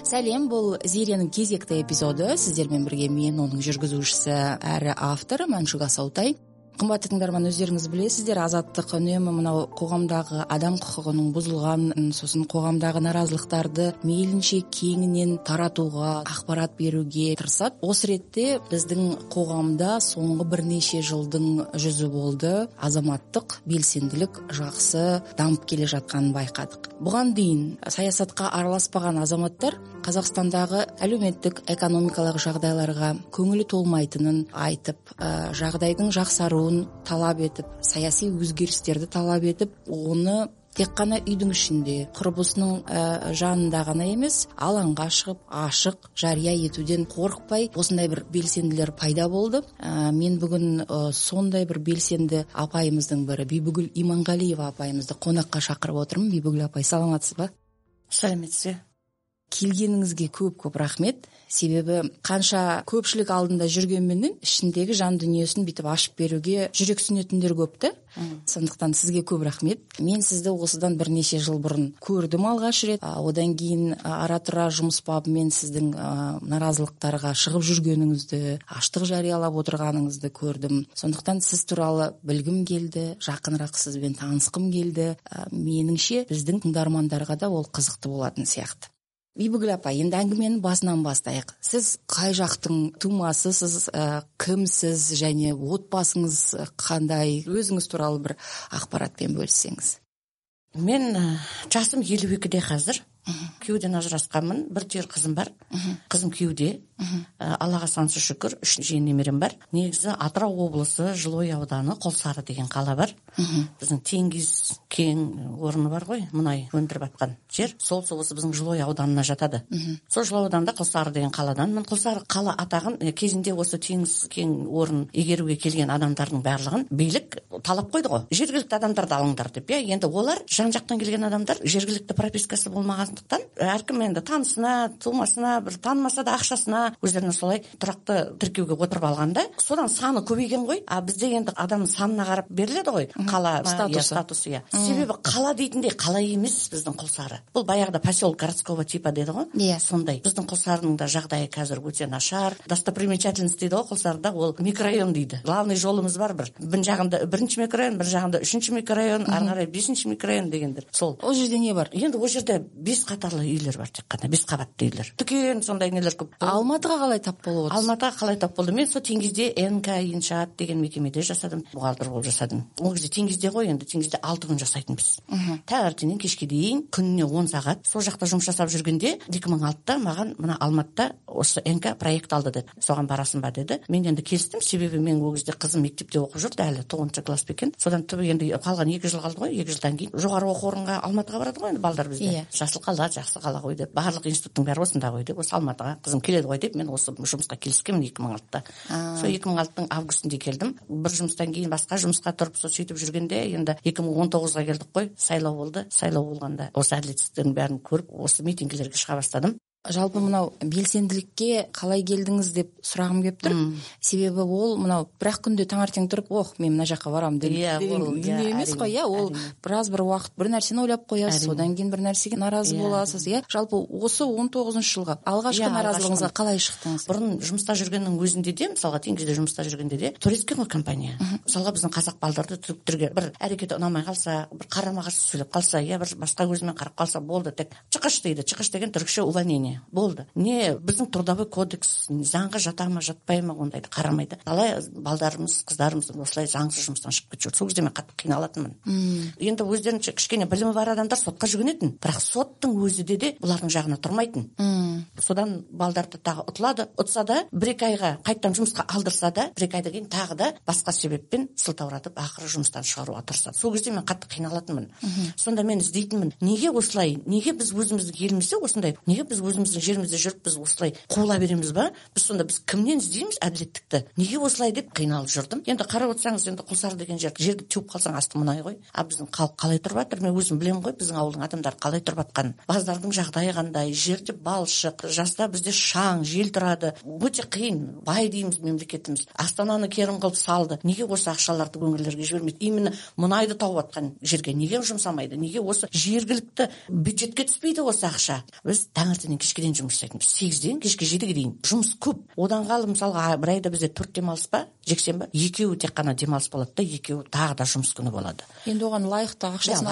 Сәлем, бұл Зеренің кезекті эпизоды. Сіздермен бірге мен, оның жүргізушісі әрі авторы Мәншүк Асаутай. Қымбатты тыңдарман, өздеріңіз білесіздер, азаттық үнемі мынау қоғамдағы адам құқығының бұзылған, сосын қоғамдағы наразылықтарды мейлінше кеңінен таратуға, ақпарат беруге тырысады. Осы ретте біздің қоғамда соңғы бірнеше жылдың жүзі болды, азаматтық белсенділік жақсы дамып келе жатқанын байқадық. Бұған дейін саясатқа араласпаған азаматтар Қазақстандағы әлеуметтік, экономикалық жағдайларға көңілі толмайтынын айтып, жағдайдың жақсаруын талап етіп, саяси өзгерістерді талап етіп, оны тек қана үйдің ішінде, құрбысының жанында ғана емес, алаңға шығып, ашық, жария етуден қорықпай, осындай бір белсенділер пайда болды. Мен бүгін сондай бір белсенді апайымыздың бірі, Бибігүл Иманғалиева апайымызды қонаққа шақырып отырмын. Бибігүл апай, саламатсыз ба? Сәлеметсіз. Келгеніңізге көп рахмет. Себебі қанша көпшілік алдында жүргенменен ішіндегі жан дүниесін бүйтіп ашып беруге жүрексінетіндер көпті. Сондықтан сізге көп рахмет. Мен сізді осыдан бірнеше жыл бұрын көрдім алғаш рет. Одан кейін ара-тұра жұмыс бабымен сіздің наразылықтарға шығып жүргеніңізді, аштық жариялап отырғаныңызды көрдім. Сондықтан сіз туралы білгім келді, жақынырақ сізбен танысқым келді. Меніңше біздің тыңдармандарға да ол қызықты болатын сияқты. Бибігүл апай, енді әңгіменің басынан бастайық. Сіз қай жақтың тумасысыз, кімсіз және отбасыңыз қандай? Өзіңіз туралы бір ақпаратпен бөліссеңіз. Мен жасым 52-де қазір. Күйеуден ажырасқанмын, бір түйір қызым бар. Қызым күйеуде. Аллаға сансыз шүкір, 3 немерем бар. Негізі Атырау облысы Жылой ауданы Құлсары деген қала бар. Біздің Теңгиз кен орны бар ғой, мұнай өндіріп жатқан жер. Сол осы біздің Жылой ауданына жатады. Сол Жылой ауданында Құлсары деген қаладан. Мен Құлсары қала атағын кезінде осы Теңгиз кен орнын игеруге келген адамдардың барлығын билік талап қойды ғой. Жергілікті адамдарды алыңдар деп. Енді олар жан-жақтан келген адамдар, жергілікті пропискасы болмағандықтан, әркім енді танысына, тумасына, бір танымаса да ақшасына өздеріне солай тұрақты тіркеуге отырып алғанда, содан саны көбейген ғой. Бізде енді адам санына қарап беріледі ғой, қала статусы. Себебі қала дейтіндей қала емес біздің Құлсары. Бұл баяғыда поселок городского типа деді ғой. Сондай. Біздің Құлсарының да жағдайы қазір өте нашар. Достопримечательность дейді ғой Құлсарда, ол микрорайон дейді. Главный жолымыз бар бір жағында 1-ші микрорайон, бір жағында 3-ші микрорайон, ары қарай 5-ші микрорайон дегендер. Сол. Ол жерде не бар? Енді ол жерде 5 қатарлы үйлер бар, тек қана 5 қабатты үйлер. Дүкен, сондай нелер көп. Алматыға қалай тап болып отырсыз? Алматыға қалай тап болды? Мен сол Теңгизде НК иншаат деген мекемеде жасадым, бухгалтер болып жасадым. Ол кезде Теңгизде ғой, енді Теңгизде 6 күн жасайтынбыз. Таңертеңнен кешке дейін, күніне 10 сағат. Сол жақта жұмыс жасап жүргенде 2006-та маған мына Алматыда осы НК проект алды деді. Соған барасың ба деді. Мен енді келістім, себебі мен ол кезде қызым мектепте оқып жүрді, әлі 9-шы класс екен. Содан түбі енді қалған 2 жыл қалды ғой, 2 жылдан кейін жоғары оқу орынға Алматыға барады ғой енді балдар бізде. Жасыл қала, жақсы қала ғой деп. Барлық институттың бәрі осында ғой деп. Осы Алматыға қызым келеді ғой деп мен осы жұмысқа келіскенмін 2006-та. Сол 2006-ның августында келдім. Бір жұмыстан кейін басқа жұмысқа тұрып сөйтіп жүргенде енді 2019-ға келдік қой. Сайлау болды. Сайлау болғанда осы әділетсіздіктің бәрін көріп, осы митингілерге шыға бастадым. Жалпы мынау белсенділікке қалай келдіңіз деп сұрағым келіп тұр. Себебі ол мынау бір-ақ күнде таңертең тұрып, мен мына жаққа барамын деген дүние емес қой. Ол біраз бір уақыт бір нәрсені ойлап қоясыз, содан кейін бір нәрсеге наразы боласыз. Жалпы осы 19-шы жылға алғашқы наразылығыңызға қалай шықтыңыз? Бұрын жұмыста жүргеннің өзінде де, мысалға Теңгизде жұмыста жүргенде де, турецкий ғой компания. Мысалға біздің қазақ балдарды түріктерге бір әрекеті ұнамай қалса, бір қарама-қарсы сөйлеп қалса, бір басқа көзімен қарап қалса болды, тек чықыш дейді. Чықыш деген түрікше увольнение. Болды. Не біздің трудовой кодекс заңға жата ма, жатпай ма, ондайды қарамайды. Талай балдарымыз, қыздарымыз осылай заңсыз жұмыстан шығып кетіп жүр. Сол кезде мен қатты қиналатынмын. Енді өздерінше кішкене білімі бар адамдар сотқа жүгінетін. Бірақ соттың өзі де бұлардың жағына тұрмайтын. Содан балдарды тағы ұтса да, 1-2 айға қайттан жұмысқа алдырса да, 1-2 айдан кейін тағы да басқа себеппен сылтауратып ақыры жұмыстан шығаруға тырысады. Сол кезде мен қатты қиналатынмын. Сонда мен іздейтінмін. Неге осылай? Неге біз өзіміздің елімізде осындай? Неге біз өзіміздің жерімізде жүріп біз осылай қуыла береміз ба? Біз кімнен іздейміз әділеттікті? Неге осылай деп қиналып жүрдім. Енді қарап отырсаңыз, енді Құлсары деген жерге теуіп қалсаң асты мұнай ғой. Біздің халық қалай тұрып жатыр? Мен өзім білемін ғой, біздің ауылдың адамдары қалай тұрып жатқанын. Баздардың жағдайы қандай? Жерде балшық, жазда бізде шаң, жел тұрады. Өте қиын. Бай дейміз мемлекетіміз. Астананы керім қылып салды. Неге осы ақшаларды өңірлерге жібермейді? Именно мұнайды тауып жатқан жерге неге жұмсамайды? Неге осы жергілікті бюджетке түспейді осы ақша? Біз таңертеңнен кешке дейін жұмыс жасайтынбыз. 8-ден кешке 7-ге дейін жұмыс көп. Одан қалып мысалға бір айда бізде 4 демалыс па, жексенбі, 2-еуі тек қана демалыс болады да, 2-еуі тағы да жұмыс күні болады. Енді оған лайықты ақшасын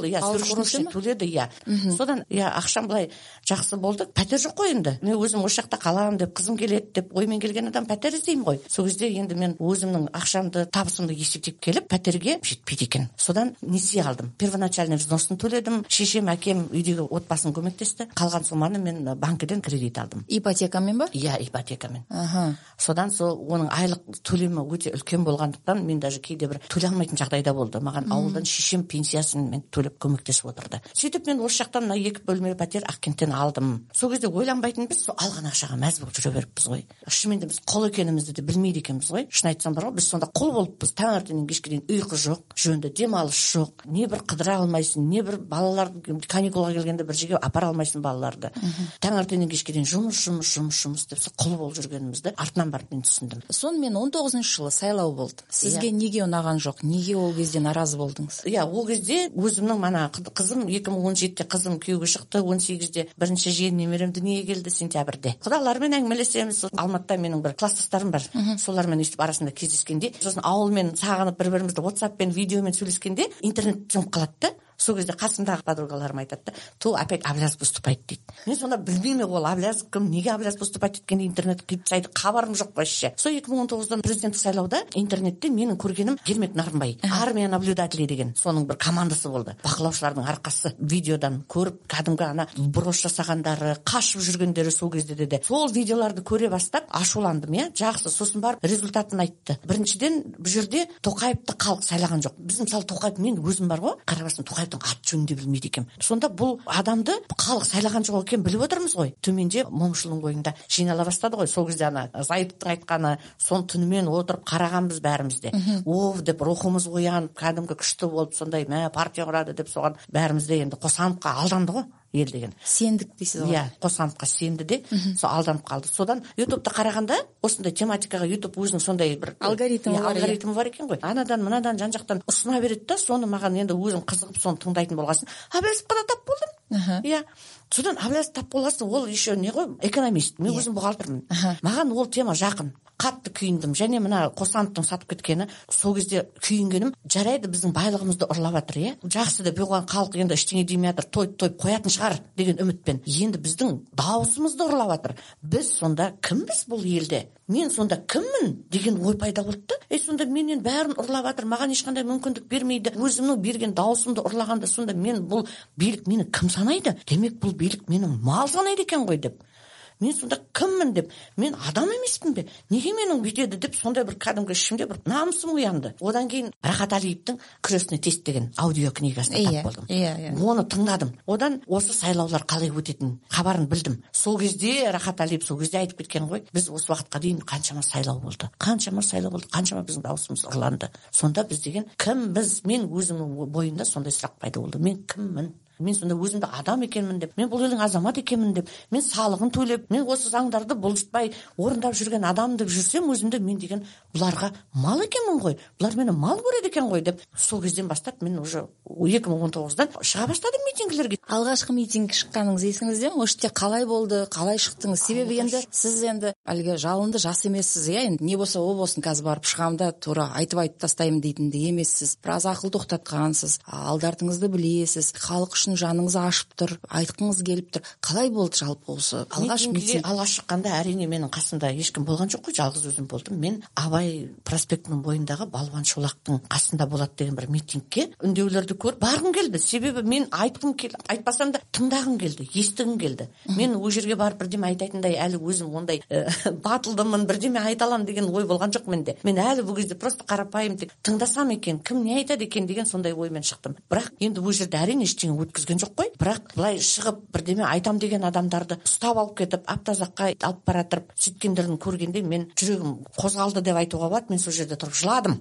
алып төледі. Содан ақшам былай жақсы болды. Пәтер жоқ қой енді. Мен өзім осы жақта қаламын деп, қызым келеді деп, оймен келген адам пәтер іздеймін ғой. Сол кезде енді мен өзімнің ақшамды, табысымды есептеп келіп, пәтерге жетпейді екен. Содан несие алдым. Первоначальный взносын төледім. Шешем, әкем үйдегі отбасын көмектесті. Қалған соманы мен банкіден кредит алдым. Ипотекамен ба? Иә, ипотекамен. Содан оның айлық төлемі өте үлкен болғандықтан мен даже кейде бір төлей алмайтын жағдайда болды. Маған ауылдан шешем пенсиясын мен төлеп көмектесіп отырды. Сөйтіп мен осы жақтан 2 бөлмелі пәтер Ақкенттен алдым. Сол кезде ойланбайтынбыз, сол алған ақшаға мәз болып жүре беріппіз ғой. Шынымен де біз құл екенімізді де білмейді екенбіз ғой. Шын айтсам бар ғой, біз сонда құл болыппыз. Таңертеңнен кешке дейін ұйқы жоқ, жөнді демалыс жоқ. Не бір қыдыра алмайсың, не бір балаларды каникулға келгенде бір жерге апара алмайсың балаларды. Таңертеңнен кешке дейін жұмыс деп құл болып жүргенімізді артынан барып мен түсіндім. Сонымен 19-шы жылы сайлау болды. Сізге неге ұнаған жоқ? Неге ол кезде наразы болдыңыз? Ол кезде өзімнің мана қызым 2017-де қызым күйеуге шықты, 18-де бірінші жиен немерем дүниеге келді сентябрьде. Құдалармен әңгімелесеміз. Алматыда менің бір класстастарым бар. Солармен өйстіп арасында кездескенде, сосын ауылмен сағынып бір-бірімізді WhatsApp-пен, видеомен сөйлескенде интернет жымып қалады да. Сол кезде қасымдағы подругаларым айтады да, то опять Аблязов поступает дейді. Мен сонда білмеймін ол Аблязов кім, неге Аблязов поступать еткенде интернет қиып сайды, хабарым жоқ вообще. Сол 2019-дан президенттік сайлауда интернетте менің көргенім Ермек Нарынбай, армия наблюдателі деген, соның бір командасы болды. Бақылаушылардың арқасы видеодан көріп, кәдімгі ана брош жасағандары, қашып жүргендері сол кезде де. Сол видеоларды көре бастап ашуландым, жақсы. Сосын барып результатын айтты. Біріншіден бұл жерде Тоқаевты халық сайлаған жоқ. Біз мысалы Тоқаев, мен өзім бар ғой, қарабастың Тоқаев ат жөнінде білмейді екен. Сонда бұл адамды халық сайлаған жоқ екен біліп отырмыз ғой. Төменде момышұлының бойында жинала бастады ғой. Сол кезде ана Зайыптың айтқаны, сон түнімен отырып қарағанбыз бәріміз де. Деп рухымыз оянып, кәдімгі күшті болып, сондай партия құрады деп соған бәріміз де енді қосановқа алданды ғой. Ел деген. Сендік дейсіз ғой. Қосановқа сенді де, сол алданып қалды. Содан ютубта қарағанда, осындай тематикаға ютуб өзінің сондай бір алгоритмі бар екен ғой. Анадан, мынадан, жан-жақтан ұсына береді да, соны маған енді өзім қызығып соны тыңдайтын болғасын. Аблязовқа да тап болдым. Содан Аблязов тап болғасын, ол еще не ғой, экономист. Мен өзім бухгалтермін. Маған ол тема жақын. Қатты күйіндім. Және мына Қосановтың сатып кеткені, сол кезде күйінгенім, жарайды біздің байлығымызды ұрлап жатыр, жақсы да бұған халық енді ештеңе демей жатыр, тойып қоятын шығар деген үмітпен. Енді біздің дауысымызды ұрлап жатыр. Біз сонда кімбіз бұл елде? Мен сонда кіммін деген ой пайда болды да. Сонда менен бәрін ұрлап жатыр, маған ешқандай мүмкіндік бермейді. Өзімнің берген дауысымды ұрлағанда, сонда мен бұл билік мені кім санайды? Демек бұл билік менің мал санайды екен ғой деп. Мен сонда кіммін деп, мен адам емеспін бе? Неге менің бүйтеді деп, сондай бір кәдімгі ішімде бір намысым оянды. Одан кейін Рахат Алиевтің «Крестный тесть» деген аудио книгасына тап болдым. Оны тыңдадым. Одан осы сайлаулар қалай өтетінін хабарын білдім. Сол кезде Рахат Алиев сол кезде айтып кеткен ғой, біз осы уақытқа дейін қаншама сайлау болды, қаншама біздің дауысымыз ұрланды. Сонда біз деген кімбіз? Мен өзімнің бойымда сондай сұрақ пайда болды. Мен кіммін? Мен сонда өзімді адам екенмін деп, мен бұл елдің азамат екенмін деп, мен салығын төлеп, мен осы заңдарды бұлжытпай орындап жүрген адам деп жүрсем, өзімді мен деген бұларға мал екенмін ғой, бұлар мені мал көреді екен ғой деп, сол кезден бастап мен уже 2019-дан шыға бастадым митингілерге. Алғашқы митинг шыққаныңыз есіңізде ме? Осы қалай болды, қалай шықтыңыз? Себебі енді сіз енді әлгі жалынды жас емессіз, енді не болса о болсын, қазір барып шығамын да тура айтып тастаймын дейтіндей емессіз. Біраз ақыл тоқтатқансыз, алдартыңызды білесіз, халық үшін жаныңыз ашып тұр, айтқыңыз келіп тұр. Қалай болды жалпы осы алғаш митинг? Алғаш шыққанда әрине менің қасымда ешкім болған жоқ қой, жалғыз өзім болдым. Мен Абай проспектінің бойындағы Балуан Шолақтың қасында болады деген бір митингке үндеулерді көріп барғым келді. Себебі мен айтқым келді, айтпасам да тыңдағым келді, естігім келді. Мен ол жерге барып бірдеме айтайтындай әлі өзім ондай батылдымын, бірдеме айта аламын деген ой болған жоқ менде. Мен әлі бұл кезде просто қарапайым тек тыңдасам екен, кім не айтады екен деген сондай оймен шықтым. Бірақ енді ол жерде әрине ештеңе өткізген жоқ қой. Бірақ былай шығып бірдеме айтам деген адамдарды ұстап алып кетіп, аптазаққа алып баратырып сөйткендерін көргенде мен жүрегім қозғалды деп айтуға болады. Мен сол жерде тұрып жыладым.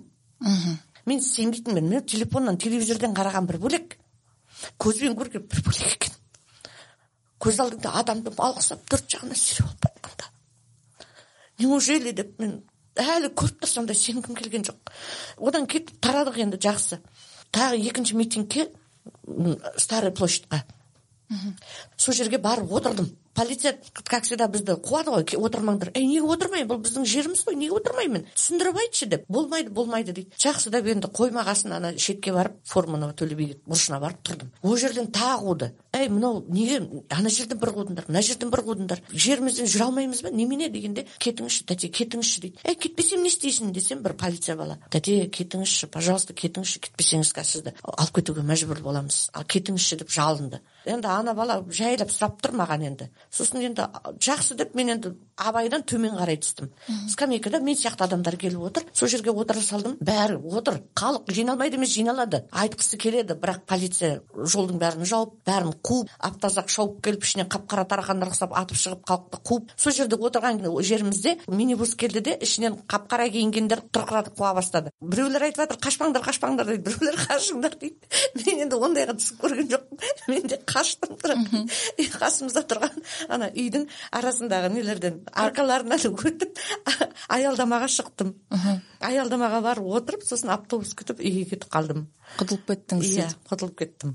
Мен сенбейтінмін. Мен телефоннан, телевизордан қараған бір бөлек, көзбен көрген бір бөлек екен. Көз алдыңда адамды алғысап төрт жағына сүйреп алып жатқанда. Неужели деп мен әлі көріп тұрсам да сенгім келген жоқ. Одан кетіп тарадық енді жақсы. Тағы екінші митингке Старый площадьқа. Сол жерге барып отырдым. полиция как всегда бізді қуады ғой, отырмаңдар. Неге отырмаймын, бұл біздің жеріміз ғой, неге отырмаймын, түсіндіріп айтшы деп. Болмайды дейді. Жақсы деп енді қоймағасын ана шетке барып форманы төле би бұрышына барып тұрдым. Ол жерден тағуды. Мынау неге ана жерден бір қудыңдар, мына жерден бір қудыңдар, жерімізден жүре алмаймыз ба, немене дегенде, кетіңізші тәте, кетіңізші дейді. Кетпесем не істейсің десем, бір полиция бала, тәте кетіңізші, пожалуйста кетіңізші, кетпесеңіз сізді алып кетуге мәжбүр боламыз, кетіңізші деп жалынды. Енді ана бала жайлап сұрап тұр маған енді. Сосын енді жақсы деп мен енді абайдан төмен қарай түстім. Скамейкада мен сияқты адамдар келіп отыр. Сол жерге отыра салдым. Бәрі отыр. Халық жиналмайды емес, жиналады. Айтқысы келеді, бірақ полиция жолдың бәрін жауып, бәрін қуып, аптазақ шауып келіп ішінен қап-қара тарақандар ұқсап атып шығып халықты қуып. Сол жерде отырған жерімізде минибус келді де ішінен қап-қара киінгендер тұрқыратып қуа бастады. Біреулер айтып жатыр, қашпаңдар дейді. Біреулер қашыңдар дейді. Мен енді ондайға түсіп көрген жоқпын. Мен де қаштым тұрып. Қасымызда тұрған ана үйдің арасындағы нелерден арқаларынан өтіп аялдамаға шықтым. Аялдамаға барып отырып, сосын автобус күтіп үйге кетіп қалдым. Құтылып кеттіңіз? Иә, құтылып кеттім.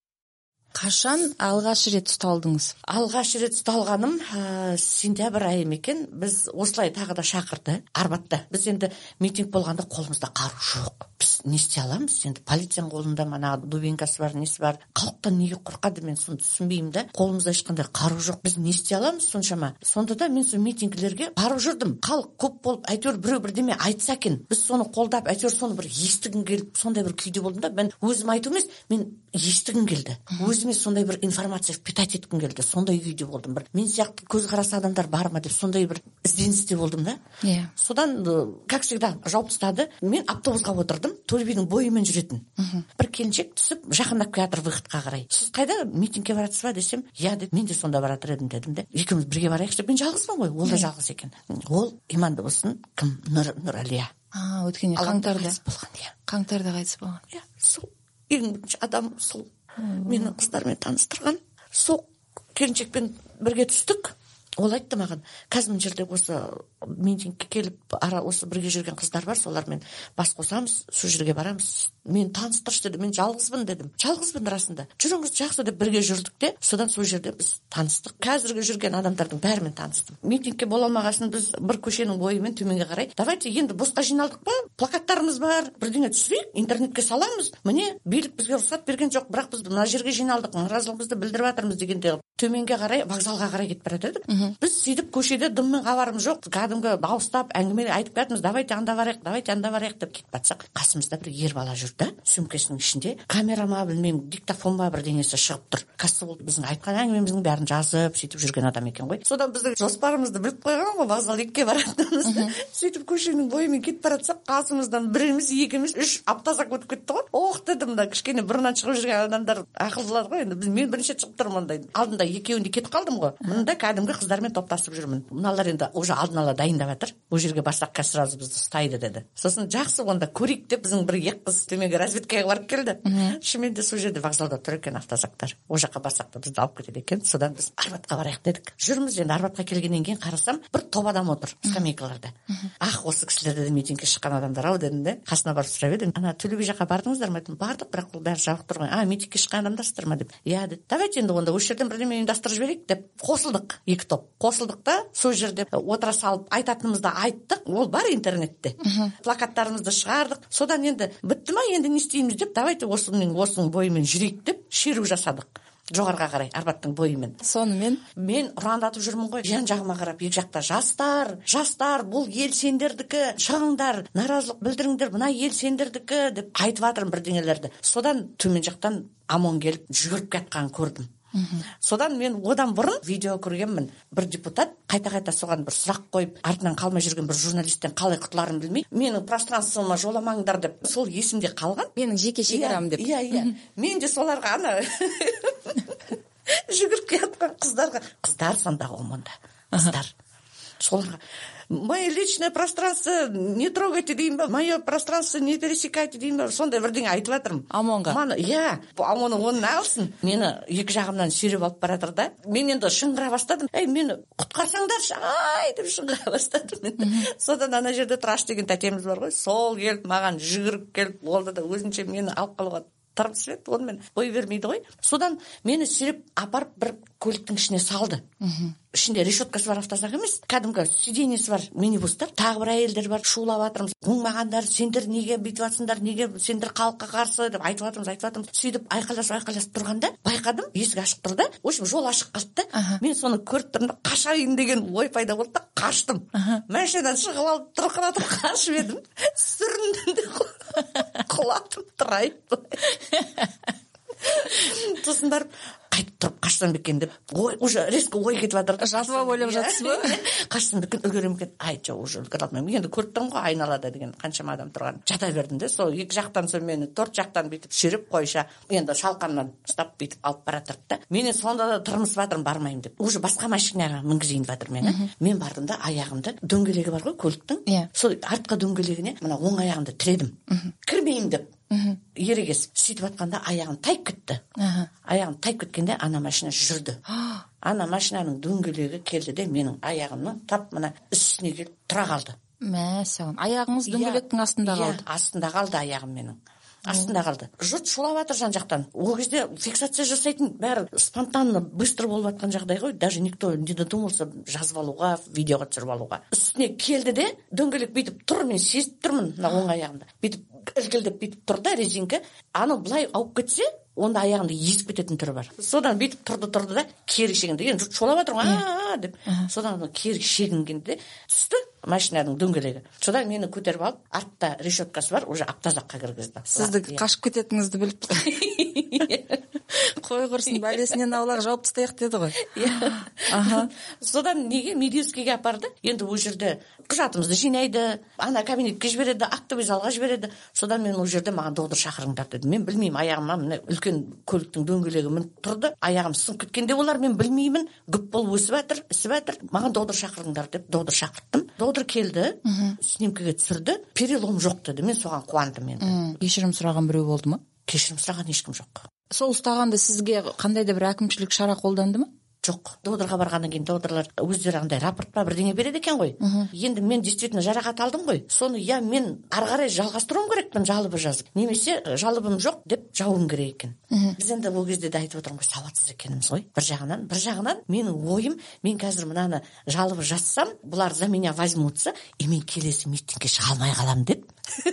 Қашан алғаш рет ұсталдыңыз? Алғаш рет ұсталғаным сентябрь айы екен. Біз осылай тағы да шақырды Арбатта. Біз енді митинг болғанда қолымызда қару жоқ. Біз не істей аламыз? Енді полицияның қолында мана дубинкасы бар, несі бар. Халықтан неге қорқады, мен соны түсінбеймін да. Қолымызда ешқандай қару жоқ. Біз не істей аламыз соншама? Сонда да мен сол митингілерге барып жүрдім. Халық көп болып, әйтеуір біреу бірдеме айтса екен. Біз соны қолдап, әйтеуір соны бір естігім келіп, сондай бір күйде болдым да. Мен өзім айту емес, мен естігім келді. Өзіме сондай бір информация впитать еткім келді. Сондай күйде болдым. Бір мен сияқты көзқарасы адамдар бар ма деп сондай бір ізденісте болдым да. Иә. Содан как всегда жауып тастады. Мен автобусқа отырдым. Төлебидің бойымен жүретін. Бір келіншек түсіп, жақындап келе жатыр выходқа қарай. Сіз қайда, митингке барасыз ба десем, иә деді. Мен де сонда баратыр едім дедім де. Екеуміз бірге барайықшы деп. Мен жалғызбын ғой, ол да жалғыз екен. Ол иманды болсын, кім? Нұралия. Өткенде қаңтарда болған, иә. Қаңтарда қайтыс болған. Иә, сол ең бірінші адам сол мені қыздармен таныстырған. Сол келіншекпен бірге түстік. Ол айтты маған, қазір мына жерде осы митингке келіп осы бірге жүрген қыздар бар, солармен бас қосамыз, сол жерге барамыз. Мен таныстыршы деді, мен жалғызбын дедім. Жалғызбын расында. Жүріңіз жақсы деп бірге жүрдік те, содан сол жерде біз таныстық. Қазіргі жүрген адамдардың бәрімен таныстым. Митингке бола алмағасын біз бір көшенің бойымен төменге қарай. Давайте енді босқа жиналдық па? Плакаттарымыз бар, бірдеңе түсірейік, интернетке саламыз. Міне, билік бізге рұқсат берген жоқ, бірақ біз мына жерге жиналдық, наразылығымызды білдіріп жатырмыз дегенде төменге қарай, вокзалға қарай кетіп бара жатырдық. Біз сөйтіп көшеде дыммен хабарымыз жоқ, кәдімгі дауыстап әңгіме айтып жатырмыз, давайте анда барайық деп кетіп жатсақ, қасымызда бір ер бала жүр да, сөмкесінің ішінде камера ма білмеймін, диктофон ба бірдеңесі шығып тұр. Кәсіп болды, біздің айтқан әңгімеміздің бәрін жазып, сөйтіп жүрген адам екен ғой. Содан біздің жоспарымызды біліп қойған ғой, вокзал 2-ке баратынымызды. Сөйтіп көшенің бойымен кетіп бара жатсақ, қасымыздан бір емес, екі емес, 3 аптазақ өтіп кетті ғой. Ох дедім да, кішкене бұрыннан шығып жүрген адамдар ақылдылар ғой. Енді мен бірінші шығып тұрмын ондай. Алдында екеуінде кетіп қалдым ғой. Мында кәдімгі қыздармен топтасып жүрмін. Мыналар енді уже алдын ала дайындап жатыр. Ол жерге барсақ қазір сразу бізді ұстайды деді. Сосын жақсы онда көрейік деп біздің бір екі қыз төменгі разведкаға барып келді. Шынымен де сол жерде вокзалда тұр екен автозактар. Ол жаққа барсақ та бізді алып кетеді екен. Содан біз Арбатқа барайық дедік. Жүрміз енді Арбатқа келгеннен кейін қарасам, бір топ адам отыр скамейкаларда. Осы кісілерде де митингке шыққан адамдар ау дедім де. Қасына барып сұрап едім. Ана Төле би жаққа бардыңыздар ма дедім. Бардық, бірақ ол бәрі жабық тұр ғой. Митингке шыққан адамдарсыздар ма деп. Иә деді. Давайте енді онда осы жерден бірдеме ұйымдастырып жіберейік деп қосылдық. Екі топ қосылдық та сол жерде отыра салып айтатынымызды айттық. Ол бар интернетте. Плакаттарымызды шығардық. Содан енді бітті ма, енді не істейміз деп, давайте осының бойымен жүрейік деп шеру жасадық. Жоғарға қарай, Арбаттың бойымен. Сонымен мен ұрандатып жүрмін ғой. Жан жағыма қарап, екі жақта жастар, бұл ел сендердікі, шығыңдар, наразылық білдіріңдер, мына ел сендердікі деп айтып жатырмын бірдеңелерді. Содан төмен жақтан ОМОН келіп жүгіріп кеткенін көрдім. Содан мен одан бұрын видео көргенмін. Бір депутат қайта соған бір сұрақ қойып, артынан қалмай жүрген бір журналисттен қалай құтыларын білмей, менің пространствома жоламаңдар деп, сол есімде қалған. Менің жеке шекарам деп. Иә. Мен де соларға ана жүгіріп келатқан қыздар сондағы ОМОНда. Қыздар. Соларға мое личное пространство не трогайте деймін ба, мое пространство не пересекайте деймін ба, сондай бірдеңе айтып жатырмын ОМОНға. Иә, ОМОН оны алсын. Мені екі жағымнан сүйреп алып бара жатыр да. Мен енді шыңғыра бастадым. Мені құтқарсаңдаршы, деп шыңғыра бастадым. Содан ана жерде Тұраш деген тәтеміз бар ғой, сол келіп маған жүгіріп келіп, олды да өзінше мені алып қалуға тырмысып еді, онымен бой бермейді ғой. Содан мені сүйреп апарып бір көліктің ішіне салды. Ішінде решеткасы бар автозак емес, кәдімгі сиденьесі бар минибустар, тағы бір әйелдер бар, шулап жатырмыз. Оңмағандар, сендер неге бүйтіп жатсыңдар, неге сендер халыққа қарсы деп айтып жатырмыз. Сөйтіп айқайласып тұрғанда байқадым, есік ашық тұр да, в общем, жол ашық қалды да. Мен соны көріп тұрмын да, қашайын деген ой пайда болды да, қаштым. Машинадан шығып алып тұрқыратып қашып едім. Сүріндім де құлатып тұрайып. Сосын барып қайтып тұрып қашсам екен деп, уже резко ой кетіп жатыр. Жазба ойлап жатсыз ба? Қашсам екен, үлгерем екен. Жоқ, уже үлгере алмаймын. Енді көріп тұрмын ғой айналада деген қаншама адам тұрған. Жата бердім де, сол екі жақтан сол мені төрт жақтан бүйтіп шіріп қойша, енді шалқамнан ұстап бүйтіп алып бара жатыр да. Мен сонда да тырмысып жатырмын, бармаймын деп. Уже басқа машинаға мінгізейін деп жатыр мені. Мен бардым да, аяғымды дөңгелегі бар ғой көліктің. Сол артқы дөңгелегіне мына оң аяғымды тіредім. Кірмеймін деп. Ерегес сөйтіп жатқанда аяғым тайып кетті. Аяғым тайып кеткенде ана машина жүрді. Ана машинаның дөңгелегі келді де менің аяғымның тап мына үстіне келіп тұра қалды. Мәссаған, аяғыңыз дөңгелектің астында қалды. Астында қалды аяғым менің. Астында қалды. Жұрт шулап жатыр жан-жақтан. Ол кезде фиксация жасайтын бәрі спонтанно, быстро болып жатқан жағдай ғой. Даже никто не додумался жазып алуға, видеоға түсіріп алуға. Үстіне келді де, дөңгелек бүйтіп тұр, мен сезіп тұрмын мына оң аяғымда. Бүйтіп ілкілдеп бүйтіп тұр да резинка. Аны былай ауып кетсе, онда аяғымда езіп кететін түрі бар. Содан бүйтіп тұрды да, кері шегінді. Енді жұрт шулап жатыр ғой, деп. Содан кері шегінгенде түсті машинаның дөңгелегі. Содан мені көтеріп алып, артта решеткасы бар, уже автозакқа кіргізді. Сізді қашып кететіңізді біліп қой құрсын, бәлесінен аулақ жауып тастайық деді ғой. Содан неге Медеускийге апарды. Енді ол жерде құжатымызды жинайды, ана кабинетке жібереді, актовый залға жібереді. Содан мен ол жерде маған доктор шақырыңдар деді. Мен білмеймін, аяғыма мына үлкен көліктің дөңгелегі мініп тұрды. Аяғым сынып кеткенде олар, мен білмеймін. Гүп болып өсіп жатыр. Маған доктор шақырыңдар деп доктор шақырттым. Доктор келді, снимкаға түсірді. Перелом жоқ деді. Мен соған қуандым енді. Кешірім сұраған біреу болды ма? Кешірім сұраған ешкім жоқ. Сол ұстағанда сізге қандай да бір әкімшілік шара қолданды ма? Жоқ. Докторға барғаннан кейін докторлар өздері андай рапорт па бірдеңе береді екен ғой. Енді мен действительно жарақат алдым ғой. Соны мен ары қарай жалғастыруым керекпін, жалобы жазып. Немесе жалобым жоқ деп жауым керек екен. Біз енді ол кезде де айтып отырмын ғой, сауатсыз екеніміз ғой. Бір жағынан менің ойым, мен қазір мынаны жалобы жазсам, бұлар за меня возьмутся, и мен келесі митингке шыға алмай қаламын деп.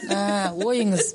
Ойыңыз.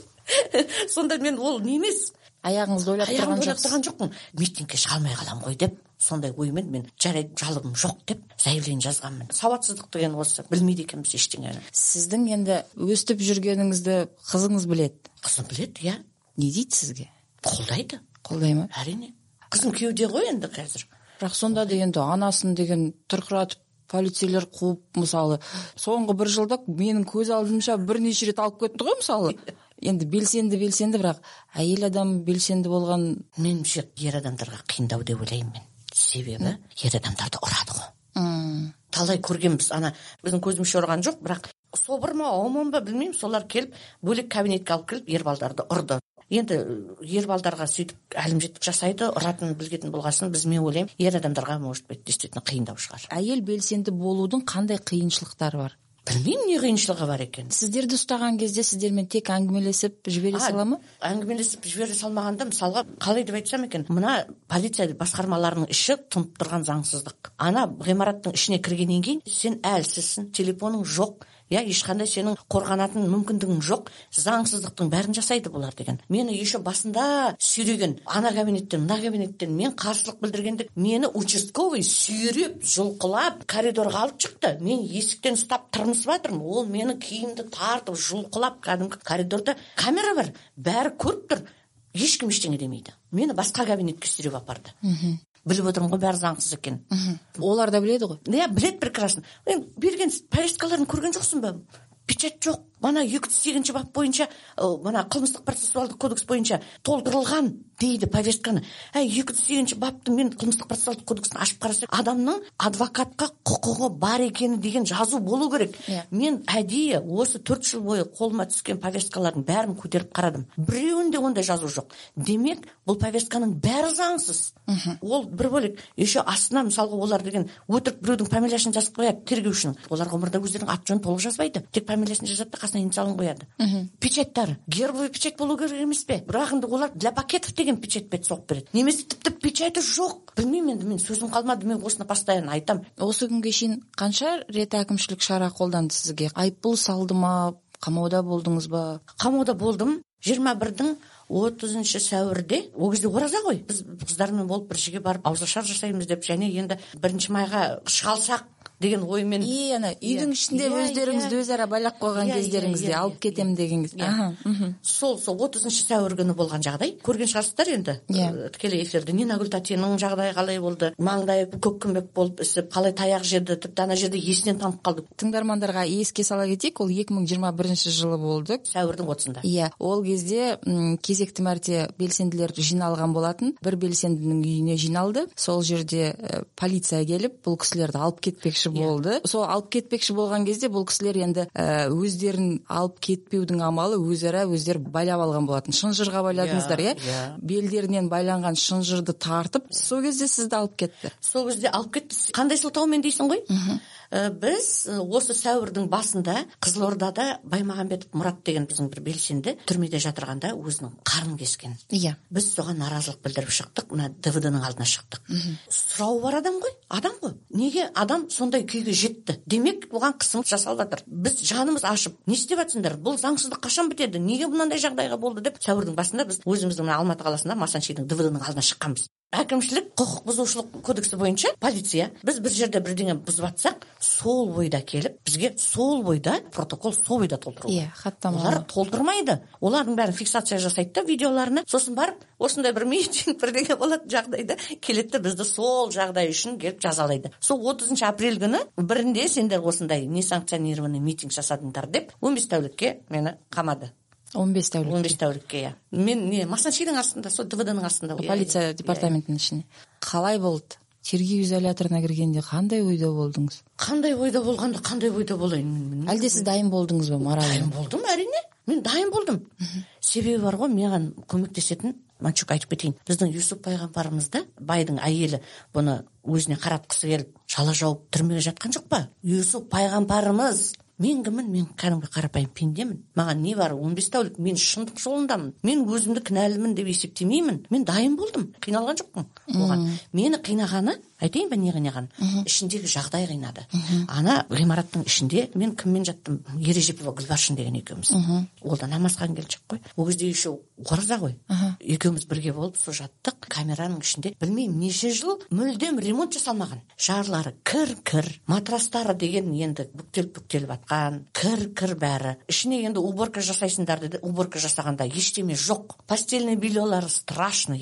Сонда мен ол не емес. Аяғыңызды ойлап тұрған жоқпын. Митингке шыға алмай қалам ғой деп. Сондай оймен мен жарайды, жалобым жоқ деп заявление жазғанмын. Сауатсыздық деген осы, білмейді екенбіз ештеңені. Сіздің енді өстіп жүргеніңізді қызыңыз біледі. Қызым біледі, Не дейді сізге? Қолдайды. Қолдай ма? Әрине. Қызым күйеуде ғой енді қазір. Бірақ сонда да енді анасын деген тұрқыратып полицейлер қуып, мысалы, соңғы бір жылда менің көз алдымша бірнеше рет алып кетті ғой, мысалы. Енді белсенді, бірақ әйел адам белсенді болған. Меніңше ер адамдарға қиындау деп ойлаймын мен. Себебі ер адамдарды ұрады ғой. Талай көргенбіз, біздің көзімізше ұрған жоқ, бірақ собыр ма, омон ба білмеймін, солар келіп бөлек кабинетке алып келіп ер балдарды ұрды. Енді ер балдарға сөйтіп әлімжеттік жасайды, ұратын білгетін болғасын, мен ойлаймын, ер адамдарға может быть действительно қиындау шығар. Әйел белсенді болудың қандай қиыншылықтары бар? Білмеймін, не қиыншылығы бар екен. Сіздерді ұстаған кезде сіздермен тек әңгімелесіп жібере сала ма? Әңгімелесіп жібере салмағанда, мысалға, қалай деп айтсам екен, мына полиция басқармаларының іші тұнып тұрған заңсыздық. Ана ғимараттың ішіне кіргеннен кейін сен әлсізсің, телефоның жоқ, ешқандай сенің қорғанатын мүмкіндігің жоқ, заңсыздықтың бәрін жасайды бұлар деген. Мені еще басында сүйреген, ана кабинеттен, мына кабинеттен мен қарсылық білдіргенде, мені участковый сүйреп, жұлқылап коридорға алып шықты. Мен есіктен ұстап тырмысып жатырмын. Ол мені киімді тартып, жұлқылап, кәдімгі коридорда камера бар, бәрі көріп тұр. Ешкім ештеңе демейді. Мені басқа кабинетке сүйреп апарды. Біліп отырмын ғой, бәрі заңсыз екен. Олар да біледі ғой. Біледі прекрасно. Берген повесткаларын көрген жоқсың ба? Печать жоқ. Мана 208 бап бойынша, мана қылмыстық процессуалдық кодекс бойынша толтырылған дейді повестканы. 208 бапты мен қылмыстық процессуалдық кодексын ашып қарасам, адамның адвокатқа құқығы бар екені деген жазу болу керек. Мен әдейі осы 4 жыл бойы қолыма түскен повесткалардың бәрін көтеріп қарадым. Біреуінде ондай жазу жоқ. Демек, бұл повестканың бәрі заңсыз. Ол бір бөлек. Еще астына, мысалға, олар деген өтірік біреудің фамилиясын жазып қояды, тергеушінің. Олар ғұмырда өздерінің аты жөнін толық жазбайды. Тек фамилиясын жазады да басына инициалын қояды. Печаттары гербовый печать болу керек емес пе? Бірақ енді олар для пакетов деген печать бет соғып береді. Немесе тіпті печаты жоқ. Білмеймін, енді мен сөзім қалмады, мен осыны постоянно айтам. Осы күнге шейін қанша рет әкімшілік шара қолданды сізге? Айыппұл салды ма? Қамауда болдыңыз ба? Қамауда болдым. 21-дің 30 сәуірде, ол кезде ораза ғой. Біз қыздармен болып бір жерге барып ауызашар жасаймыз деп, және енді 1 майға шығалсақ деген оймен. Ана үйдің ішінде өздеріңізді өзара байлап қойған кездеріңізде алып кетем деген кезде. Сол 30 сәуір күні болған жағдай. Көрген шығарсыздар енді тікелей эфирде. Нинагүл Татьяның жағдайы қалай болды? Маңдайы көккүмбек болып ісіп, қалай таяқ жеді, тіпті ана жерде есінен танып қалды. Тыңдармандарға еске сала кетейік, ол 2021 жылы болды. Сәуірдің 30-ында. Ол кезде кезекті мәрте белсенділер жиналған болатын. Бір белсендінің үйіне жиналды. Сол жерде полиция келіп, бұл кісілерді алып кетпекші болды. Сол алып кетпекші болған кезде бұл кісілер енді өздерін алып кетпеудің амалы өздері байлап алған болатын. Шынжырға байладыңыздар, белдерінен байланған шынжырды тартып, сол кезде сізді алып кетті. Сол кезде алып кетті. Қандай сылтаумен дейсің ғой? Біз осы сәуірдің басында Қызылордада Баймағамбетов Мұрат деген біздің бір белсенді түрмеде жатырғанда өзінің қарын кескен. Біз соған наразылық білдіріп шықтық, мына ДВД-ның алдына шықтық. Сұрауы бар адам ғой. Неге адам сондай күйге жетті? Демек, оған қысым жасалып жатыр. Біз жанымыз ашып, не істеп жатсыңдар? Бұл заңсыздық қашан бітеді? Неге мынандай жағдайға болды деп сәуірдің басында біз өзіміздің Алматы қаласында Масанчидің ДВД-ның алдына шыққанбыз. Әкімшілік құқық бұзушылық кодексі бойынша полиция біз бір жерде бірдеңе бұзып жатсақ, сол бойда келіп, бізге сол бойда протокол сол бойда толтыру. Хаттама. Олар толтырмайды. Олардың бәрін фиксация жасайды да видеоларына. Сосын барып, осындай бір митинг бірдеңе болады жағдайда келеді, бізді сол жағдай үшін келіп жазалайды. Сол 30 апрель күні бірінде сендер осындай несанкционированный митинг жасадыңдар деп 15 тәулікке мені қамады. 15 тәулік. 15 тәулікке, Мен Масанчидің астында, сол ДВД-ның астында. Полиция департаментінің ішіне. Қалай болды? Тергеу изоляторына кіргенде қандай ойда болдыңыз? Қандай ойда болғанды, қандай ойда болайын? Әлде сіз дайын болдыңыз ба, морально? Дайын болдым, әрине. Мен дайын болдым. Себебі бар ғой, маған көмектесетін, Манчук айтып кетейін. Біздің Юсуп пайғамбарымызды, байдың әйелі бұны өзіне қаратқысы келіп, шала жауып түрмеге жатқан жоқ па? Юсуп пайғамбарымыз мен кіммін? Мен кәдімгі қарапайым пендемін. Маған не бар? 15 тәулік мен шындық жолындамын. Мен өзімді кінәлімін деп есептемеймін. Мен дайын болдым. Қиналған жоқпын оған. Мені қинағаны, айтайын ба не қинаған? Ішіндегі жағдай қинады. Ана ғимараттың ішінде мен кіммен жаттым? Ережепова Гүлбаршын деген екеуміз. Ол да намазхан келіншек қой. Ол кезде еще ораза ғой. Екеуміз бірге болып сол жаттық. Камераның ішінде білмеймін неше жыл мүлдем ремонт жасалмаған. Жарлары кір, матрастары деген енді бүктеліп атқан, кір бәрі. Ішіне енді уборка жасайсыңдар деді. Уборка жасағанда ештеме жоқ. Постельный бельелары страшно,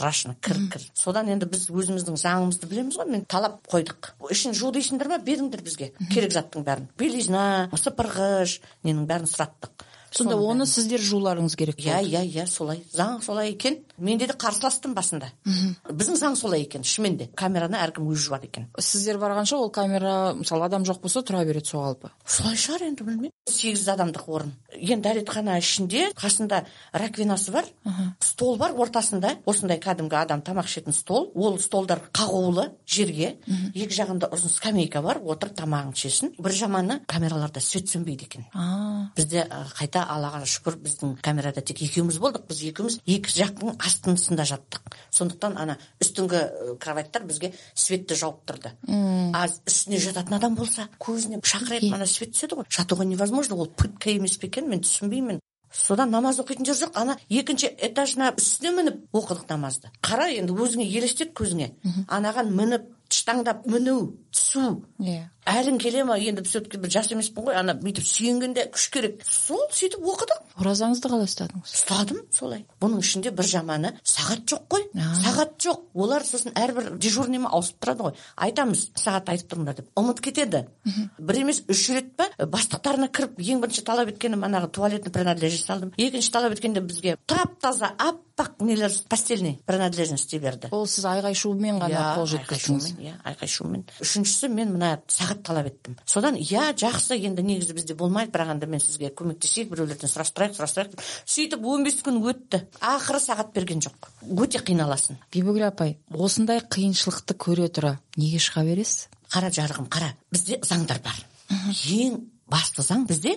кір. Содан енді біз өзіміздің заңымызды білеміз ғой, мен талап қойдық. Ішін жу дейсіңдер ма, беріңдер бізге. Керек заттың бәрін. Белизна, сыпырғыш, ненің бәрін сұраттық. Сонда оны сіздер жууларыңыз керек болды. Солай. Заң солай екен. Мен де қарсыластым басында. Біздің заң солай екен, шымен де. Камераны әркім өзі жуады екен. Сіздер барғанша ол камера, мысалы, адам жоқ болса тұра береді соғалпы. Солай шығар енді, білмеймін. 8 адамдық орын. Енді дәретхана ішінде қасында раковинасы бар, стол бар ортасында, осындай кәдімгі адам тамақ ішетін стол. Ол столдар қағулы жерге, екі жағында ұзын скамейка бар, отыр тамағын ішесін. Бір жаманы камераларда свет сөнбейді екен. Бізде қайта Аллаға шүкір біздің камерада тек екеуміз болдық. Біз екеуміз екі жақтың астынсында жаттық. Сондықтан ана үстіңгі кроваттар бізге светті жауып тұрды. Үстіне жататын адам болса, көзіне шақырайып ана свет түседі ғой. Жатуға невозможно, ол пытка емес пе екен, мен түсінбеймін. Содан намаз оқитын жер жоқ. Ана екінші этажына үстіне мініп оқыдық намазды. Қара енді өзіңе елестет көзіңе. Анаған мініп, штаңдап міну, түсу. Әлің келе ма? Енді все-таки бір жас емеспін ғой, ана бүйтіп сүйенгенде күш керек. Сол сөйтіп оқыдық. Оразаңызды қалай ұстадыңыз? Ұстадым солай. Бұның ішінде бір жаманы сағат жоқ қой. Сағат жоқ. Олар сосын әрбір дежурныйма ауысып тұрады ғой. Айтамыз, сағат айтып тұрыңдар деп. Ұмыт кетеді. Бір емес 3 рет па бастықтарына кіріп, ең бірінші талап еткенім анағы туалетный принадлежность салдым. Екінші талап еткенде бізге тап-таза аппақ нелер постельный принадлежность берді. Ол сіз айғай-шумен ғана қол жеткіздіңіз. Айқай-шумен. Үшіншісі мен мына сағат талап еттім. Содан жақсы, енді негізі бізде болмайды, бірақ енді мен сізге көмектесейік, біреулерден сұрастырайық. Сөйтіп 15 күн өтті. Ақыры сағат берген жоқ. Өте қиналасың. Бибігүл апай, осындай қиыншылықты көре тұра неге шыға бересіз? Қара жарығым, қара. Бізде заңдар бар. Ең басты заң бізде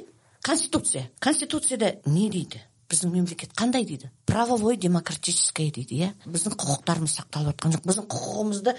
конституцияда не дейді, біздің мемлекет қандай дейді, правовой демократическое дейді, иә. Біздің құқықтарымыз сақталып жатқан жоқ. Біздің құқығымызды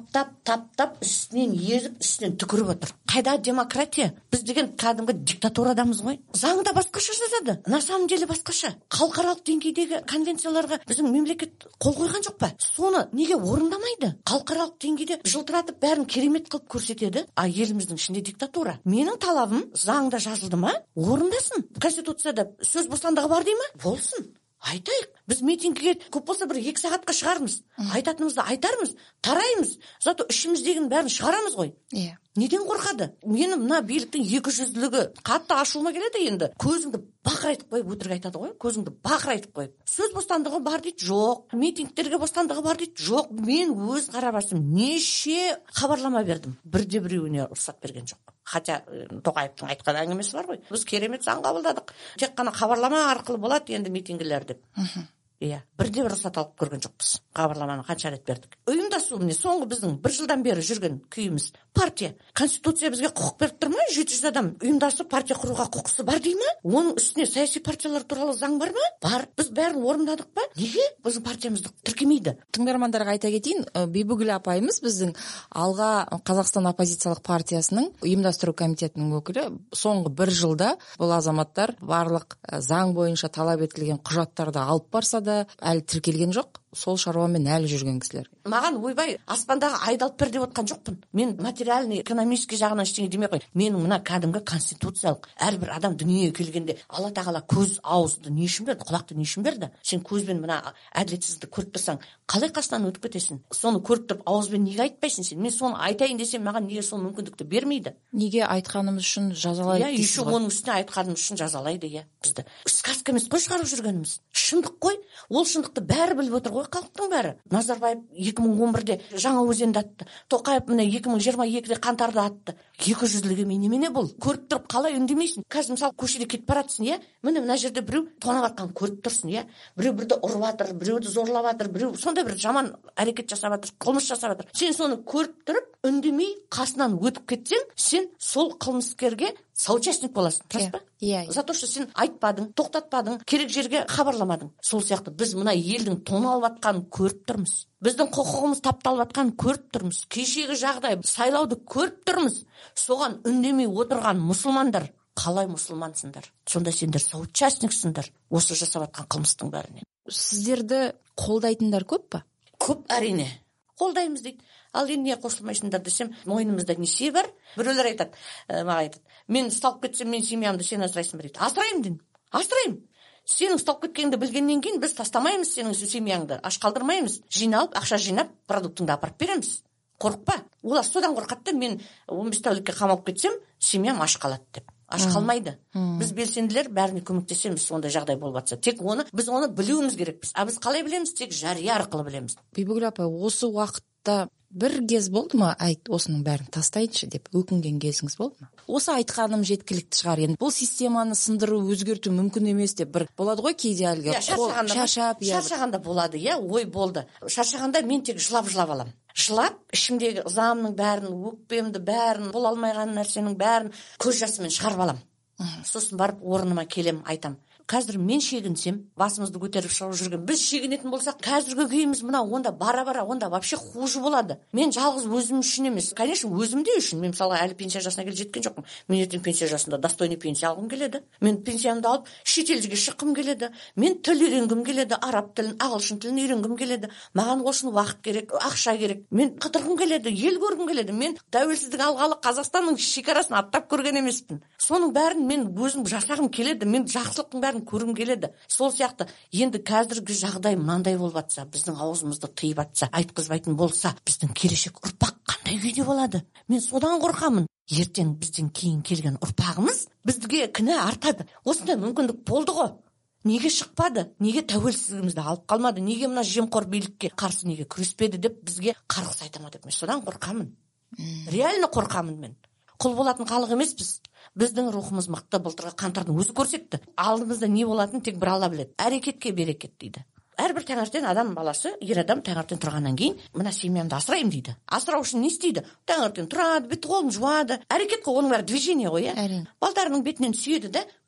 таптап үстінен езіп, үстінен түкіріп отыр. Қайда демократия? Біз деген кәдімгі диктатурадамыз ғой. Заңда басқаша жазады, на самом деле басқаша. Халықаралық деңгейдегі конвенцияларға біздің мемлекет қол қойған жоқ па? Соны неге орындамайды? Халықаралық деңгейде жылтыратып бәрін керемет қылып көрсетеді, а еліміздің ішінде диктатура. Менің талабым заңда жазылды ма? Орындасын. Конституцияда сөз бостандығы бар дей ма? Болсын. Айтайық. Біз митингіге көп болса 1-2 сағатқа шығармыз. Айтатынымызды айтармыз, тараймыз. Зато ішіміздегінің бәрін шығарамыз ғой. Иә. Неден қорқады? Мені мына биліктің 200-лігі қатты ашуыма келеді енді. Көзіңді бақырайтып қойып өтірік айтады ғой. Көзіңді бақырайтып қойып. Сөз бостандығы бар дейді, жоқ. Митингтерге бостандығы бар дейді, жоқ. Мен өз қарабасым неше хабарлама бердім. Бірде-біреуіне рұқсат берген жоқ. Хотя Тоқаевтың айтқан әңгімесі бар ғой. Біз керемет заң қабылдадық. Тек қана хабарлама арқылы болады енді митингілер деп. Иә, бірде бір рұқсат алып көрген жоқпыз. Хабарламаны қанша рет бердік. Ұйымдасу міне соңғы біздің 1 жылдан бері жүрген күйіміз. Партия. Конституция бізге құқық беріп тұр ма? 700 адам ұйымдасып партия құруға құқысы бар дей ма? Оның үстіне саяси партиялар туралы заң бар ма? Бар. Біз бәрін орындадық па? Неге біздің партиямызды тіркемейді? Тыңдармандарға айта кетейін, Бибігүл апайымыз біздің Алға Қазақстан оппозициялық партиясының ұйымдастыру комитетінің өкілі. Соңғы 1 жылда бұл азаматтар барлық заң бойынша талап етілген құжаттарды алып барса да әлі тіркелген жоқ. Сол шаруамен әлі жүрген кісілер. Маған ойбай аспандағы айды алып бер деп отқан жоқпын. Мен материальный, экономический жағынан ештеңе демей қой. Менің мына кәдімгі конституциялық әрбір адам дүниеге келгенде Алла тағала көз, ауызды не үшін берді, құлақты не үшін берді? Сен көзбен мына әділетсіздікті көріп тұрсаң, қалай қасынан өтіп кетесің? Соны көріп тұрып ауызбен неге айтпайсың сен? Мен соны айтайын десем, маған неге сол мүмкіндікті бермейді? Неге айтқанымыз үшін жазалайды дейсіз ғой? Еще оның үстіне айтқанымыз үшін жазалайды, иә. Бізді сказка емес қой шығарып жүргеніміз. Шындық қой. Ол шындықты бәрі біліп отыр ғой, халықтың бәрі. Назарбаев 2011-де Жаңаөзенді атты. Тоқаев міне 2022-де қаңтарда атты. 200-лігі немене бұл? Көріп тұрып қалай үндемейсің? Қазір мысалы көшеде кетіп баратсың, иә? Мына жерде біреу тонап жатқан көріп тұрсың, иә? Біреу бірді ұрып жатыр, біреуді зорлап жатыр, біреу сондай бір жаман әрекет жасап жатыр, қылмыс жасап жатыр. Сен соны көріп тұрып, үндемей қасынан өтіп кетсең, сен сол қылмыскерге соучастник боласың, рас па? Иә. За то, что сен айтпадың, тоқтатпадың, керек жерге хабарламадың. Сол сияқты біз мына елдің тоналып жатқанын көріп тұрмыз. Біздің құқығымыз тапталып жатқанын көріп тұрмыз. Кешегі жағдай, сайлауды көріп тұрмыз. Соған үндемей отырған мұсылмандар, қалай мұсылмансыңдар? Сонда сендер соучастниксіңдер осы жасап жатқан қылмыстың бәріне. Сіздерді қолдайтындар көп па? Көп, әрине. Қолдаймыз дейді. Ал енді не қосылмайсыңдар десем, мойнымызда неше бар? Біреулер айтады, маған айтады. Мен ұсталып кетсем, мен семьямды сен асырайсың ба дейді. Асыраймын деймін. Асыраймын. Сенің ұсталып кеткеніңді білгеннен кейін біз тастамаймыз сенің семьяңды, аш қалдырмаймыз. Жиналып, ақша жинап, продуктыңды апарып береміз. Қорықпа. Олар содан қорқады, мен 15 тәулікке қамалып кетсем, семьям аш қалады деп. Аш қалмайды. Біз белсенділер бәріне көмектесеміз, ондай жағдай болып жатса. Тек біз оны білуіміз керекпіз. А біз қалай білеміз? Тек жария арқылы білеміз. Бибігүл апай, осы уақытта бір кез болды ма, осының бәрін тастайыншы деп өкінген кезіңіз болды ма? Осы айтқаным жеткілікті шығар, енді бұл системаны сындыру, өзгерту мүмкін емес деп бір болады ғой кейде әлгі шаршағанда болады, иә, ой болды. Шаршағанда мен тек жылап алам. Жылап, ішімдегі ызамның бәрін, өкпемді бәрін, бола алмайған нәрсенің бәрін көз жасымен шығарып алам. Сосын барып орныма келем, айтам. Қазір мен шегінсем, басымызды көтеріп шығып жүрген, біз шегінетін болсақ, қазіргі күйіміз мына онда бара-бара, онда вообще хуже болады. Мен жалғыз өзім үшін емес. Конечно, өзім де үшін. Мен мысалы әлі пенсия жасына келе жеткен жоқпын. Мен ертең пенсия жасында достойный пенсия алғым келеді. Мен пенсиямды алып шетелге шыққым келеді. Мен тіл үйренгім келеді, араб тілін, ағылшын тілін үйренгім келеді. Маған ол үшін уақыт керек, ақша керек. Мен қыдырғым келеді, ел көргім келеді. Мен тәуелсіздік алғалы Қазақстанның шекарасын аттап көрген емеспін. Соның бәрін мен өзім жасағым келеді. Мен жақсылықтың бәрін көргім келеді. Сол сияқты енді қазіргі жағдай мынандай болып жатса, біздің аузымызды тыйып жатса, айтқызбайтын болса, біздің келешек ұрпақ қандай күйде болады? Мен содан қорқамын. Ертең бізден кейін келген ұрпағымыз бізге кінә артады. Осындай мүмкіндік болды ғой. Неге шықпады? Неге тәуелсіздігімізді алып қалмады? Неге мына жемқор билікке қарсы неге күреспеді деп бізге қарғыс айта ма деп мен содан қорқамын. Реально қорқамын мен. Құл болатын халық емеспіз. Біздің рухымыз мықты, былтырғы қаңтардың өзі көрсетті. Алдымызда не болатынын тек бір Алла біледі. Әрекетке берекет дейді. Әрбір таңертең адам баласы, ер адам таңертең тұрғаннан кейін, мына семьямды асыраймын дейді. Асырау үшін не істейді? Таңертең тұрады, бет қолын жуады. Әрекет қой, оның бәрі движение ғой, иә. Балдарының бетінен сүйеді да,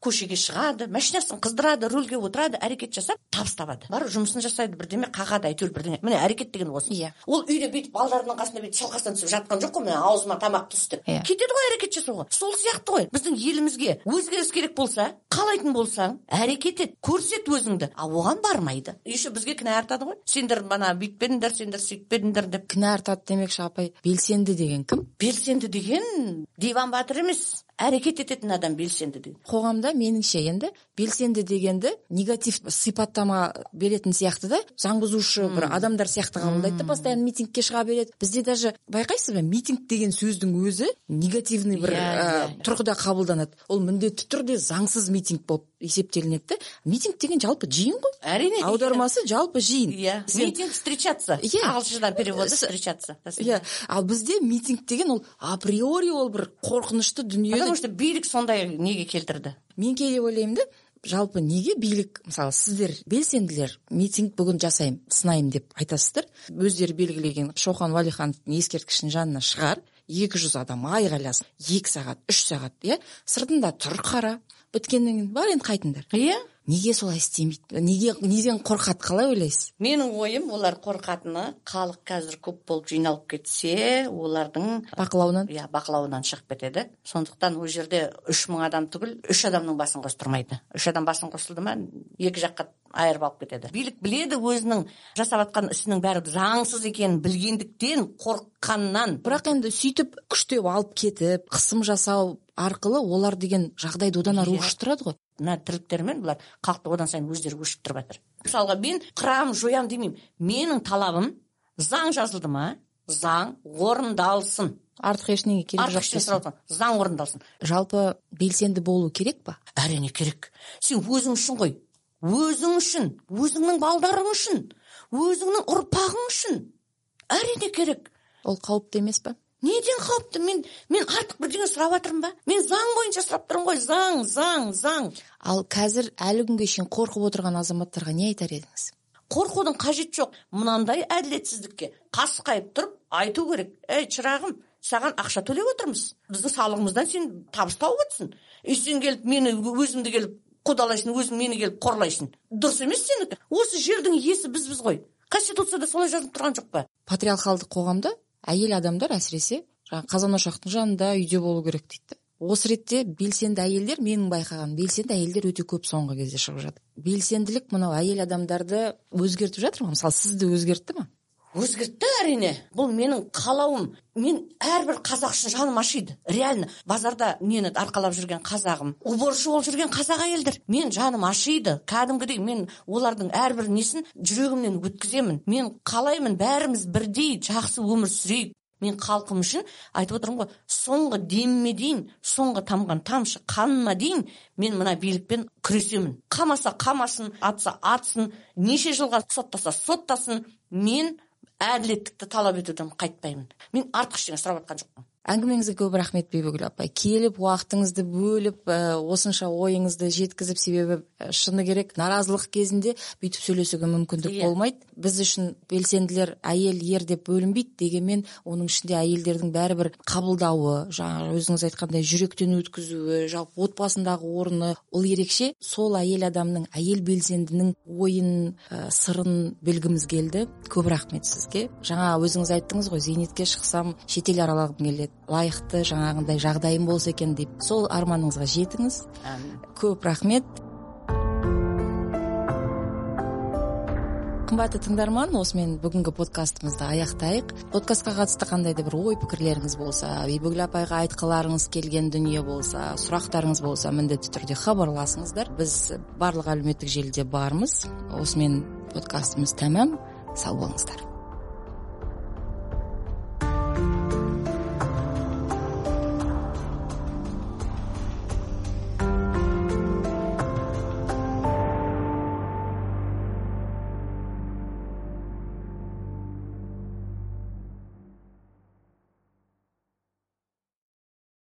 көшеге шығады, машинасын қыздырады, рөлге отырады, әрекет жасап табыс табады, барып жұмысын жасайды, бірдеме қағады, әйтеуір бірдеңе. Міне әрекет деген осы. Ол үйде бүйтіп балдарының қасында бүйтіп шалқасынан түсіп жатқан жоқ қой, міне аузыма тамақ түсті. Кетеді ғой әрекет жасауға. Сол сияқты ғой. Біздің елімізге өзгеріс керек болса, қалайтын болсаң, әрекет ет, көрсет өзіңді. А оған бармайды. Еще бізге кінә артады ғой. Сендер мана бүйтпедіңдер, сендер сөйтпедіңдер деп. Кінә артады демекші апай. Белсенді деген кім? Белсенді деген Диван Батыр емес. Әрекет ететін адам белсенді деген. Қоғамда меніңше енді белсенді дегенді негатив сипаттама беретін сияқты да, заң бұзушы бір адамдар сияқты қабылдайды, постоянно митингке шыға береді. Бізде даже байқайсыз ба, митинг деген сөздің өзі негативный бір тұрғыда қабылданады. Ол міндетті түрде заңсыз митинг болып есептелінеді. Митинг деген жалпы жиын ғой. Әрине. Аудармасы жалпы жиын. Митинг встречаться. Ағылшыннан переводы встречаться. Ал бізде митинг деген ол априори ол бір қорқынышты дүние. Потому что билік сондай неге келтірді. Мен кейде ойлаймын да, жалпы неге билік, мысалы сіздер белсенділер митинг бүгін жасаймын, сынайым деп айтасыздар. Өздері белгілеген Шоқан Уәлихановтың ескерткішінің жанына шығар, 200 адам айғайласын, 2 сағат, 3 сағат, сыртында тұр қара, біткеннен кейін бар енді қайтыңдар. Неге солай істемейді? Неден қорқады, қалай ойлайсыз? Менің ойым, олар қорқатыны, халық қазір көп болып жиналып кетсе, олардың бақылауынан шығып кетеді. Сондықтан ол жерде 3000 адам түгіл, 3 адамның басын қостырмайды. 3 адам басын қосылды ма, 2 жаққа айырып алып кетеді. Билік біледі өзінің жасап жатқан ісінің бәрі заңсыз екенін білгендіктен қорыққаннан. Бірақ енді сөйтіп күштеп алып кетіп, қысым жасау арқылы олар деген жағдайды одан ары ушықтырады ғой. Мына тірліктермен бұлар халықты одан сайын өздері өшіп тұрып жатыр. Мысалға мен қырам жоям демеймін. Менің талабым заң жазылды ма, заң орындалсын. Артық ештеңе керек жоқ. Заң орындалсын. Жалпы белсенді болу керек па? Әрине керек. Сен өзің үшін ғой. Өзің үшін, өзіңнің балдарың үшін, өзіңнің ұрпағың үшін. Әрине керек. Ол қауіпті емес па? Неден қауіпті? Мен артық бірдеңе сұрап жатырмын ба? Мен заң бойынша сұрап тұрмын ғой, заң. Ал қазір әлі күнге шейін қорқып отырған азаматтарға не айтар едіңіз? Қорқудың қажет жоқ. Мынандай әділетсіздікке қасқайып тұрып айту керек. Ей, шырағым, саған ақша төлеп отырмыз. Біздің салығымыздан сен табыс тауып отырсың. Сен келіп мені өзімді келіп қудалайсың, өзің мені келіп қорлайсың. Дұрыс емес сенікі. Осы жердің иесі біз ғой. Конституцияда солай жазылып тұрған жоқ па? Патриархалдық қоғамда әйел адамдар әсіресе қазан ошақтың жанында үйде болу керек дейді. Осы ретте белсенді әйелдер, менің байқаған белсенді әйелдер өте көп соңғы кезде шығып жатыр. Белсенділік мынау әйел адамдарды өзгертіп жатыр ма? Мысалы, сізді өзгертті ма? Өзгертті, әрине. Бұл менің қалауым. Мен әрбір қазақ үшін жаным ашиды. Реально, базарда мені арқалап жүрген қазағым, уборшы болып жүрген қазақ әйелдер. Мен жаным ашиды. Кәдімгідей мен олардың әрбір несін жүрегімнен өткіземін. Мен қалаймын бәріміз бірдей жақсы өмір сүрейік. Мен халқым үшін айтып отырмын ғой, соңғы деміме дейін, соңғы тамған тамшы қаныма дейін мен мына билікпен күресемін. Қамаса қамасын, атса атсын, неше жылға соттаса соттасын, мен әділеттікті талап етуден қайтпаймын. Мен артық ештеңе сұрап жатқан жоқпын. Әңгімеңізге көп рахмет, Бибігүл апай. Келіп, уақытыңызды бөліп, осынша ойыңызды жеткізіп, себебі шыны керек, наразылық кезінде бүйтіп сөйлесуге мүмкіндік болмайды. Біз үшін белсенділер әйел, ер деп бөлінбейді, дегенмен оның ішінде әйелдердің бәрібір қабылдауы, жаңа өзіңіз айтқандай жүректен өткізуі, жалпы отбасындағы орны, ол ерекше. Сол әйел адамның, әйел белсендінің ойын, сырын білгіміз келді. Көп рахмет сізге. Жаңа өзіңіз айттыңыз ғой, зейнетке шықсам шетел аралағым келеді, лайықты жаңағындай жағдайым болса екен деп. Сол арманыңызға жетіңіз. Көп рахмет. Қымбатты тыңдарман, осымен бүгінгі подкастымызды аяқтайық. Подкастқа қатысты қандай да бір ой пікірлеріңіз болса, Бибігүл апайға айтқыларыңыз келген дүние болса, сұрақтарыңыз болса, міндетті түрде хабарласыңыздар. Біз барлық әлеуметтік желіде бармыз. Осымен подкастымыз тәмам. Сау болыңыздар.